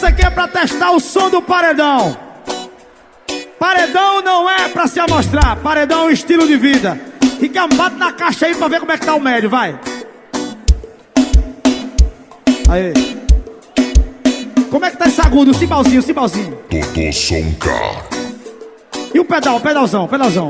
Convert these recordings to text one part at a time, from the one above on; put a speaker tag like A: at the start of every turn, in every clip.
A: Essa aqui é pra testar o som do paredão. Paredão não é pra se amostrar, paredão é um estilo de vida. Fica, bate na caixa aí pra ver como é que tá o médio, vai. Aí. Como é que tá esse agudo, o cimbalzinho, o cimbalzinho?
B: Dodô Soncar.
A: E o pedal, pedalzão, pedalzão.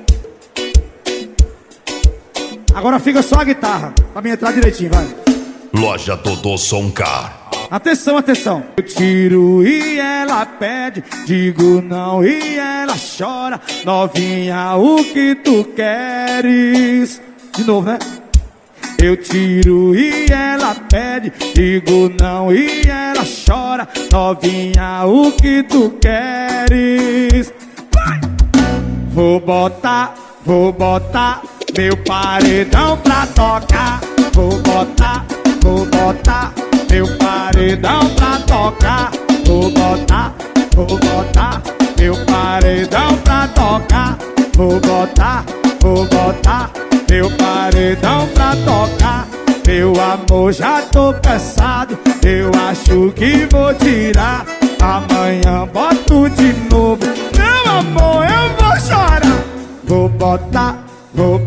A: Agora fica só a guitarra, pra mim entrar direitinho, vai.
B: Loja Dodô Soncar.
A: Atenção, atenção. Eu tiro e ela pede, digo não e ela chora. Novinha, o que tu queres? De novo, né? Eu tiro e ela pede, digo não e ela chora. Novinha, o que tu queres? Vai! Vou botar meu paredão pra tocar. Vou botar meu paredão pra tocar. Vou botar meu paredão pra tocar. Vou botar meu paredão pra tocar. Meu amor, já tô cansado, eu acho que vou tirar. Amanhã boto de novo, meu amor, eu vou chorar. Vou botar meu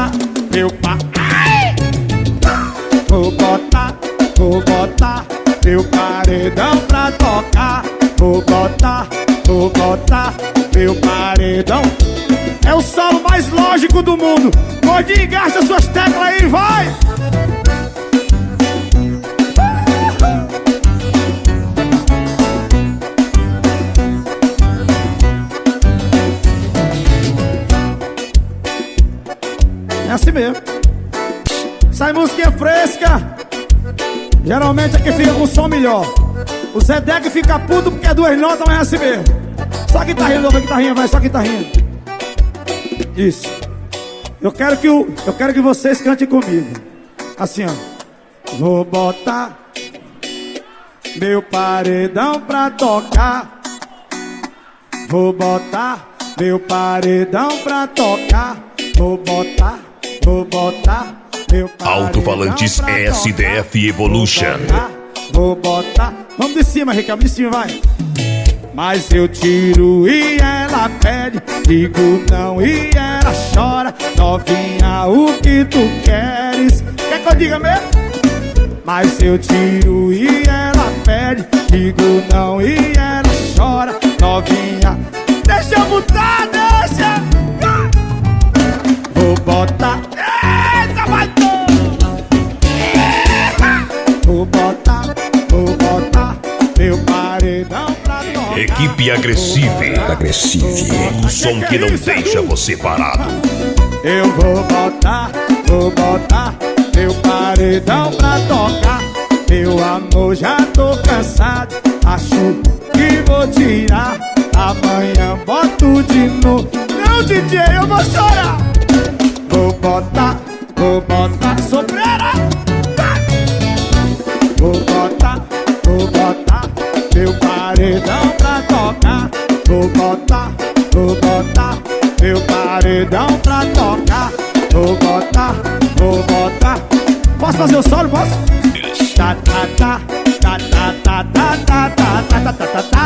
A: Vou botar meu paredão pra tocar. Vou botar meu paredão. É o solo mais lógico do mundo. Gordinho, gasta suas teclas aí, vai! É assim mesmo. Sai musiquinha fresca. Geralmente é que fica com som melhor. O Zé Deck fica puto porque é duas notas, mas é assim mesmo. Só guitarrinha, nova guitarrinha, vai, só guitarrinha. Isso. Eu quero que vocês cantem comigo. Assim, ó. Vou botar meu paredão pra tocar. Vou botar meu paredão pra tocar. Vou botar meu paredão.
B: Alto-falantes SDF Evolution.
A: Vou botar. Vamos de cima, Ricardo, de cima, vai. Mas eu tiro e ela pede, digo não e ela chora. Novinha, o que tu queres? Quer que eu diga mesmo? Mas eu tiro e ela pede, digo não e ela chora. Novinha, deixa eu botar, deixa. Vou botar. Eita, vai Vou botar meu paredão pra tocar.
B: Equipe agressiva. Um som que não deixa você parado.
A: Eu vou botar meu paredão pra tocar. Meu amor, já tô cansado, acho que vou tirar. Amanhã boto de novo. Não, DJ, eu vou chorar. Vou botar sobreira. Vou botar meu paredão pra tocar. Vou botar meu paredão pra tocar. Vou botar. Posso fazer o solo, posso? Ta ta ta ta ta ta ta ta ta ta ta ta ta.